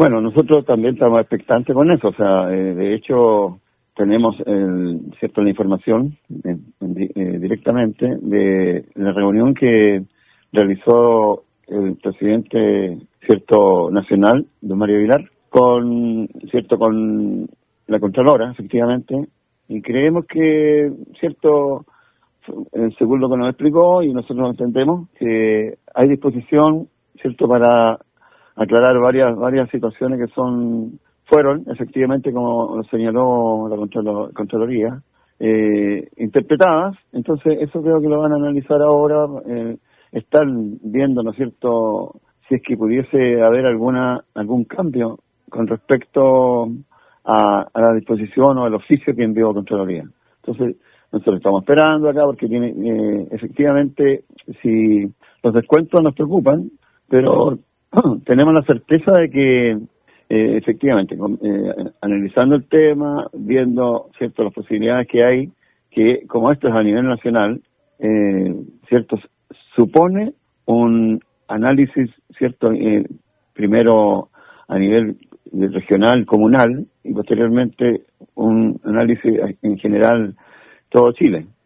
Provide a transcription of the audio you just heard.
Bueno, nosotros también estamos expectantes con eso, o sea, de hecho tenemos la información directamente de la reunión que realizó el presidente nacional, don Mario Vilar, con la Contralora, efectivamente, y creemos que según lo que nos explicó y nosotros entendemos que hay disposición para aclarar varias situaciones que fueron efectivamente, como lo señaló la Contraloría, interpretadas. Entonces eso creo que lo van a analizar ahora. Están viendo, ¿no es cierto?, si es que pudiese haber algún cambio con respecto a la disposición o al oficio que envió Contraloría. Entonces nosotros estamos esperando acá porque efectivamente, si los descuentos nos preocupan, pero tenemos la certeza de que efectivamente, analizando el tema, viendo las posibilidades que hay, que como esto es a nivel nacional, supone un análisis, primero a nivel regional, comunal, y posteriormente un análisis en general todo Chile.